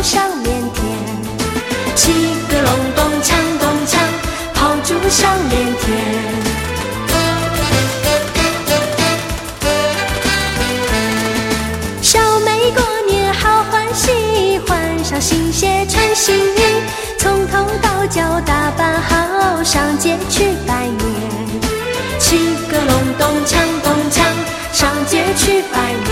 上连天，七个隆咚锵咚锵，炮竹响连天。小妹过年好欢喜，换上新鞋穿新衣，从头到脚打扮好，上街去拜年。七个隆咚锵咚锵，上街去拜年。